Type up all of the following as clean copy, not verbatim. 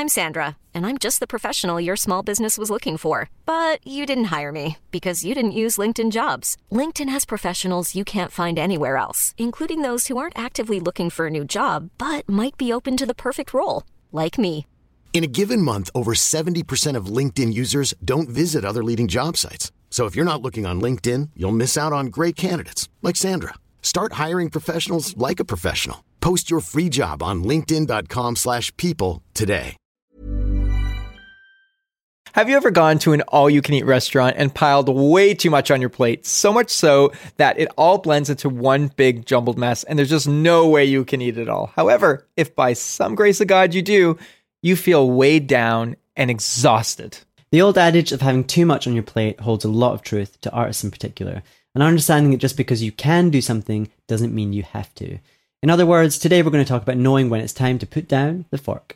I'm Sandra, and I'm just the professional your small business was looking for. But you didn't hire me because you didn't use LinkedIn Jobs. LinkedIn has professionals you can't find anywhere else, including those who aren't actively looking for a new job, but might be open to the perfect role, like me. In a given month, over 70% of LinkedIn users don't visit other leading job sites. So if you're not looking on LinkedIn, you'll miss out on great candidates like Sandra. Start hiring professionals like a professional. Post your free job on linkedin.com/people today. Have you ever gone to an all-you-can-eat restaurant and piled way too much on your plate? So much so that it all blends into one big jumbled mess and there's just no way you can eat it all. However, if by some grace of God you do, you feel weighed down and exhausted. The old adage of having too much on your plate holds a lot of truth to artists in particular, and understanding that just because you can do something doesn't mean you have to. In other words, today we're going to talk about knowing when it's time to put down the fork.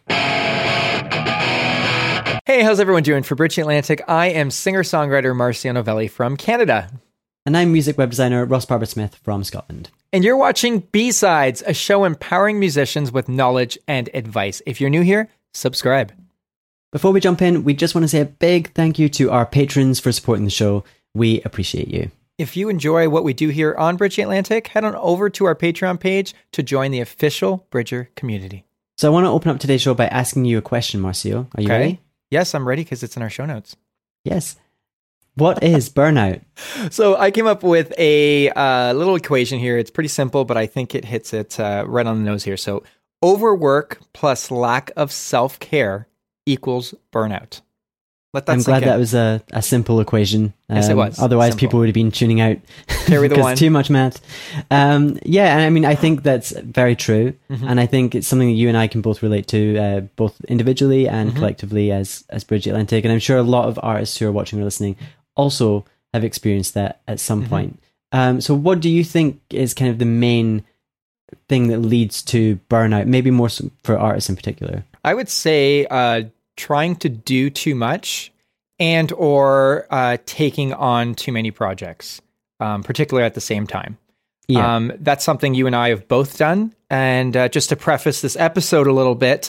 Hey, how's everyone doing? For Bridge Atlantic, I am singer-songwriter Marcio Novelli from Canada. And I'm music web designer Ross Barber-Smith from Scotland. And you're watching B-Sides, a show empowering musicians with knowledge and advice. If you're new here, subscribe. Before we jump in, we just want to say a big thank you to our patrons for supporting the show. We appreciate you. If you enjoy what we do here on Bridge Atlantic, head on over to our Patreon page to join the official Bridger community. So I want to open up today's show by asking you a question, Marcio. Are you ready? Yes, I'm ready because it's in our show notes. Yes. What is burnout? So I came up with a little equation here. It's pretty simple, but I think it hits it right on the nose here. So overwork plus lack of self-care equals burnout. I'm glad that was a simple equation. Yes, it was. Otherwise, simple. people would have been tuning out Carry the one. Too much math. Yeah, and I mean, I think that's very true. Mm-hmm. And I think it's something that you and I can both relate to, both individually and collectively as Bridge Atlantic. And I'm sure a lot of artists who are watching or listening also have experienced that at some point. So what do you think is kind of the main thing that leads to burnout, maybe more so for artists in particular? I would say trying to do too much and or taking on too many projects, particularly at the same time. Yeah. That's something you and I have both done. And just to preface this episode a little bit,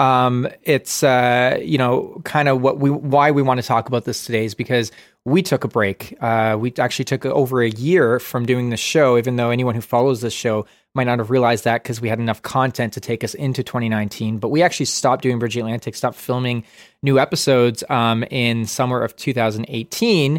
it's kind of why we want to talk about this today is because we took a break. We actually took over a year from doing the show, even though anyone who follows this show might not have realized that because we had enough content to take us into 2019. But we actually stopped doing Bridge Atlantic, stopped filming new episodes in summer of 2018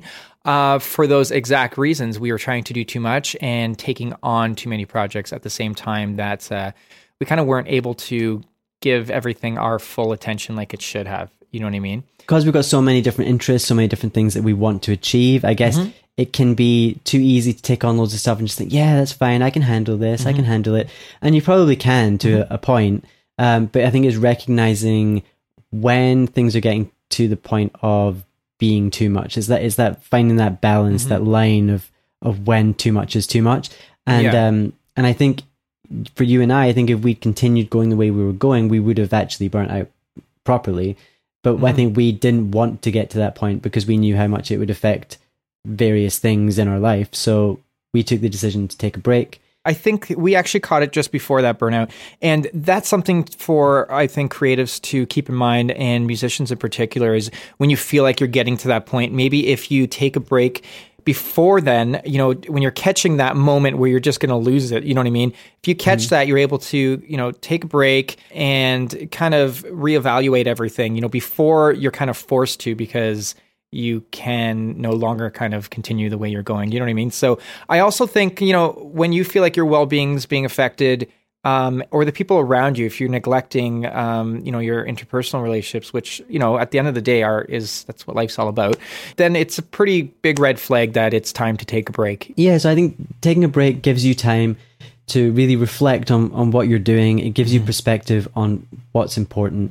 for those exact reasons. We were trying to do too much and taking on too many projects at the same time that we kind of weren't able to give everything our full attention like it should have. You know what I mean? Because we've got so many different interests, so many different things that we want to achieve, I guess it can be too easy to take on loads of stuff and just think, yeah, that's fine, I can handle this, I can handle it. And you probably can to a point. But I think it's recognizing when things are getting to the point of being too much. Is that finding that balance, that line of when too much is too much. And I think for you and I think if we continued going the way we were going, we would have actually burnt out properly. But I think we didn't want to get to that point because we knew how much it would affect various things in our life. So we took the decision to take a break. I think we actually caught it just before that burnout. And that's something for, I think, creatives to keep in mind, and musicians in particular, is when you feel like you're getting to that point, maybe if you take a break before then, when you're catching that moment where you're just going to lose it, you know what I mean? If you catch that, you're able to, take a break and kind of reevaluate everything, before you're kind of forced to, because you can no longer kind of continue the way you're going. You know what I mean? So I also think, when you feel like your well-being is being affected, or the people around you, if you're neglecting, your interpersonal relationships, which, at the end of the day that's what life's all about, then it's a pretty big red flag that it's time to take a break. Yeah. So I think taking a break gives you time to really reflect on what you're doing. It gives you perspective on what's important.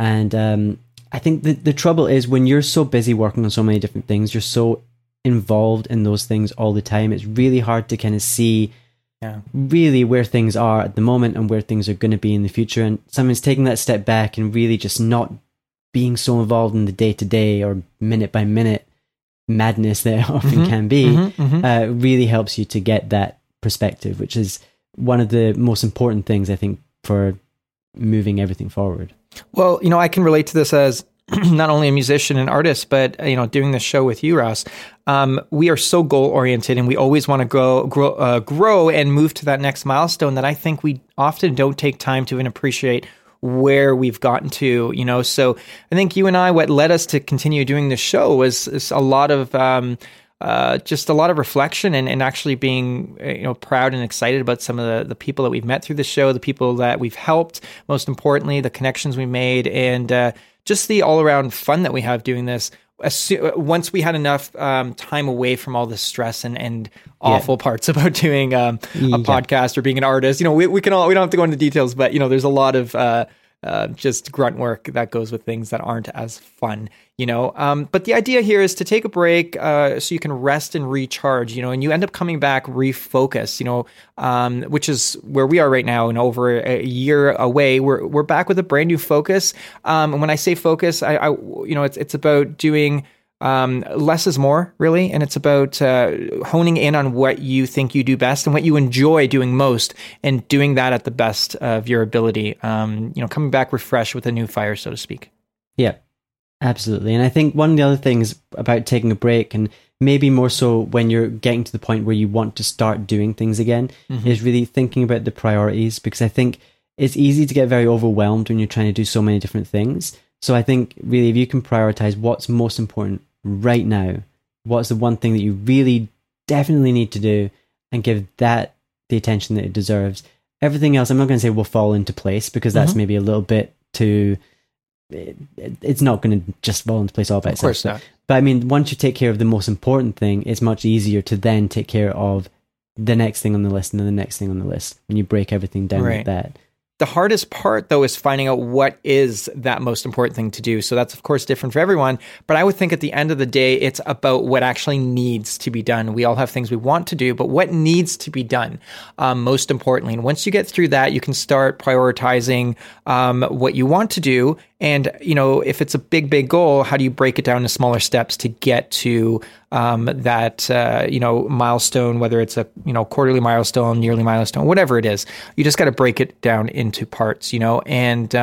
And, I think the trouble is when you're so busy working on so many different things, you're so involved in those things all the time. It's really hard to kind of see really where things are at the moment and where things are going to be in the future. And sometimes taking that step back and really just not being so involved in the day-to-day or minute-by-minute madness that it often can be really helps you to get that perspective, which is one of the most important things, I think, for moving everything forward. Well, I can relate to this as not only a musician and artist, but doing this show with you, Ross. We are so goal oriented, and we always want to grow and move to that next milestone that I think we often don't take time to even appreciate where we've gotten to. So I think you and I, what led us to continue doing this show is a lot of just a lot of reflection and actually being proud and excited about some of the people that we've met through the show, the people that we've helped, most importantly, the connections we made, and just the all-around fun that we have doing this. Once we had enough time away from all the stress and awful parts about doing a podcast or being an artist, we don't have to go into details, but there's a lot of just grunt work that goes with things that aren't as fun, But the idea here is to take a break so you can rest and recharge, and you end up coming back refocused, which is where we are right now. And over a year away, we're back with a brand new focus. And when I say focus, it's about doing less is more, really. And it's about honing in on what you think you do best and what you enjoy doing most, and doing that at the best of your ability. Coming back refreshed with a new fire, so to speak. Yeah, absolutely. And I think one of the other things about taking a break, and maybe more so when you're getting to the point where you want to start doing things again, is really thinking about the priorities, because I think it's easy to get very overwhelmed when you're trying to do so many different things. So I think really if you can prioritize what's most important right now, what's the one thing that you really definitely need to do, and give that the attention that it deserves, everything else, I'm not going to say will fall into place, because that's maybe a little bit too, it's not going to just fall into place all by itself. Of course not. But I mean, once you take care of the most important thing, it's much easier to then take care of the next thing on the list and then the next thing on the list, when you break everything down like that. The hardest part, though, is finding out what is that most important thing to do. So that's, of course, different for everyone. But I would think at the end of the day, it's about what actually needs to be done. We all have things we want to do, but what needs to be done, most importantly. And once you get through that, you can start prioritizing what you want to do. And, if it's a big goal, how do you break it down into smaller steps to get to that, milestone, whether it's a, quarterly milestone, yearly milestone, whatever it is. You just got to break it down into parts, and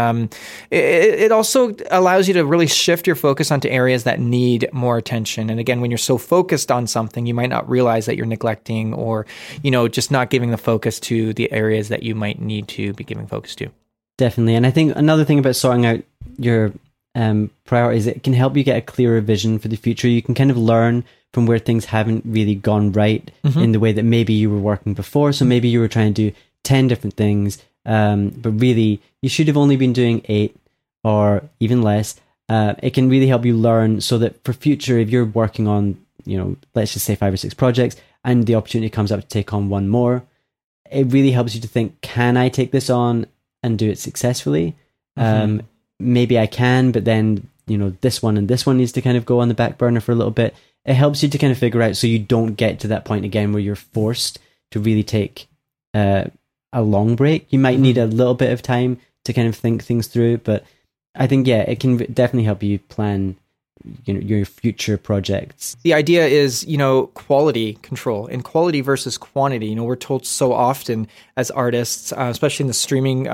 it also allows you to really shift your focus onto areas that need more attention. And again, when you're so focused on something, you might not realize that you're neglecting or, just not giving the focus to the areas that you might need to be giving focus to. Definitely. And I think another thing about sorting out your priorities, it can help you get a clearer vision for the future. You can kind of learn from where things haven't really gone right in the way that maybe you were working before. So maybe you were trying to do 10 different things, but really you should have only been doing 8 or even less. It can really help you learn, so that for future, if you're working on, let's just say 5 or 6 projects, and the opportunity comes up to take on one more, it really helps you to think, can I take this on and do it successfully? Maybe I can, but then, this one and this one needs to kind of go on the back burner for a little bit. It helps you to kind of figure out, so you don't get to that point again where you're forced to really take a long break. You might need a little bit of time to kind of think things through, but I think, it can definitely help you plan your future projects. The idea is, quality control, and quality versus quantity. We're told so often as artists, especially in the streaming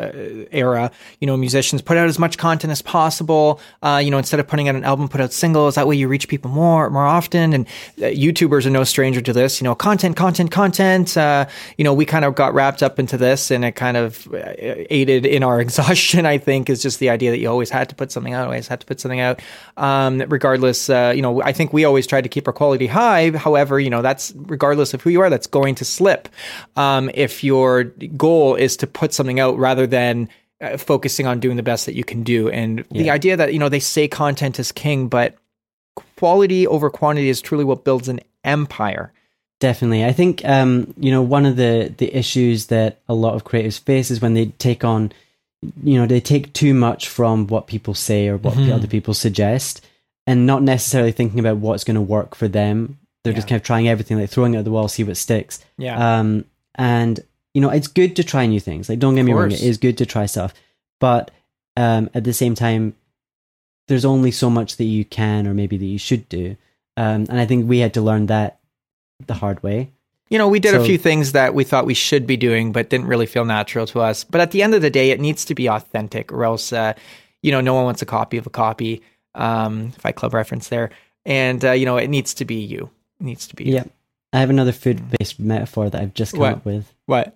era, musicians put out as much content as possible. Instead of putting out an album, put out singles. That way you reach people more often. And YouTubers are no stranger to this. Content. We kind of got wrapped up into this, and it kind of aided in our exhaustion, I think, is just the idea that you always had to put something out, regardless, I think we always tried to keep our quality high. However, that's regardless of who you are, that's going to slip. If your goal is to put something out rather than focusing on doing the best that you can do. And the idea that, they say content is king, but quality over quantity is truly what builds an empire. Definitely. I think, one of the issues that a lot of creatives face is when they take on, they take too much from what people say or what other people suggest, and not necessarily thinking about what's going to work for them. They're just kind of trying everything, like throwing it at the wall, see what sticks. And it's good to try new things. Like, don't get me wrong, it is good to try stuff, but at the same time, there's only so much that you can, or maybe that you should do. And I think we had to learn that the hard way. we did a few things that we thought we should be doing, but didn't really feel natural to us. But at the end of the day, it needs to be authentic, or else, no one wants a copy of a copy. Fight Club reference there. And, it needs to be you. It needs to be you. Yeah. I have another food-based metaphor that I've just come up with. What?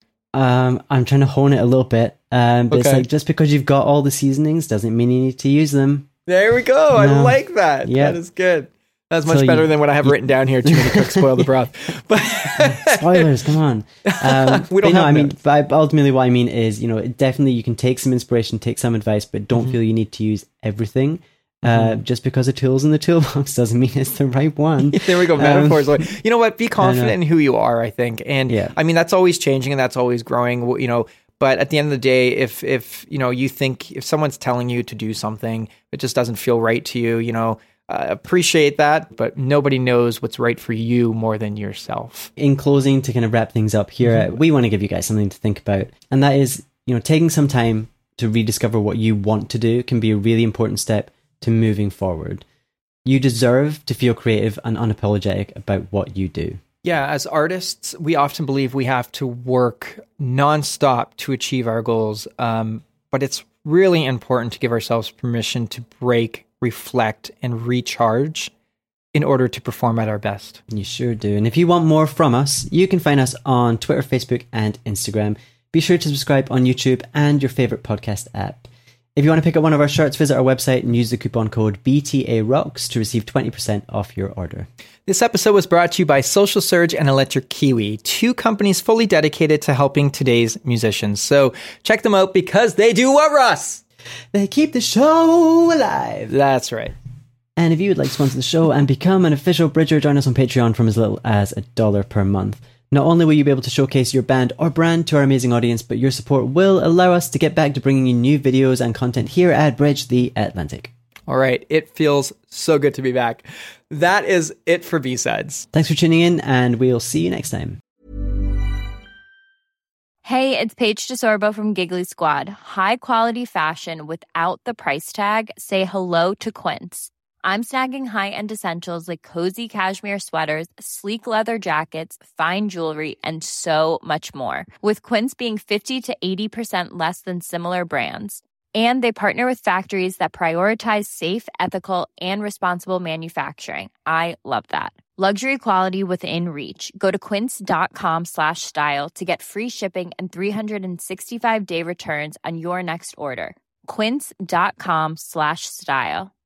I'm trying to hone it a little bit. But it's like, just because you've got all the seasonings doesn't mean you need to use them. There we go. I like that. Yeah. That is good. That's much better than what I have written down here. Too many cooks spoil the broth. But spoilers, come on. We don't have but ultimately what I mean is, definitely you can take some inspiration, take some advice, but don't feel you need to use everything. Just because a tool's in the toolbox doesn't mean it's the right one. There we go. Metaphors. You know what? Be confident in who you are, I think. And that's always changing and that's always growing, but at the end of the day, if you think if someone's telling you to do something, it just doesn't feel right to you, appreciate that, but nobody knows what's right for you more than yourself. In closing, to kind of wrap things up here, we want to give you guys something to think about. And that is, taking some time to rediscover what you want to do can be a really important step to moving forward. You deserve to feel creative and unapologetic about what you do. Yeah, as artists, we often believe we have to work nonstop to achieve our goals, but it's really important to give ourselves permission to break, reflect, and recharge in order to perform at our best. You sure do. And if you want more from us, you can find us on Twitter, Facebook, and Instagram. Be sure to subscribe on YouTube and your favorite podcast app. If you want to pick up one of our shirts, visit our website and use the coupon code BTAROCKS to receive 20% off your order. This episode was brought to you by Social Surge and Electric Kiwi, two companies fully dedicated to helping today's musicians. So check them out because they do what, Russ? They keep the show alive. That's right. And if you would like to sponsor the show and become an official Bridger, join us on Patreon from as little as $1 per month. Not only will you be able to showcase your band or brand to our amazing audience, but your support will allow us to get back to bringing you new videos and content here at Bridge the Atlantic. All right. It feels so good to be back. That is it for B-Sides. Thanks for tuning in, and we'll see you next time. Hey, it's Paige DeSorbo from Giggly Squad. High quality fashion without the price tag. Say hello to Quince. I'm snagging high-end essentials like cozy cashmere sweaters, sleek leather jackets, fine jewelry, and so much more. With Quince being 50 to 80% less than similar brands. And they partner with factories that prioritize safe, ethical, and responsible manufacturing. I love that. Luxury quality within reach. Go to quince.com/style to get free shipping and 365-day returns on your next order. Quince.com/style.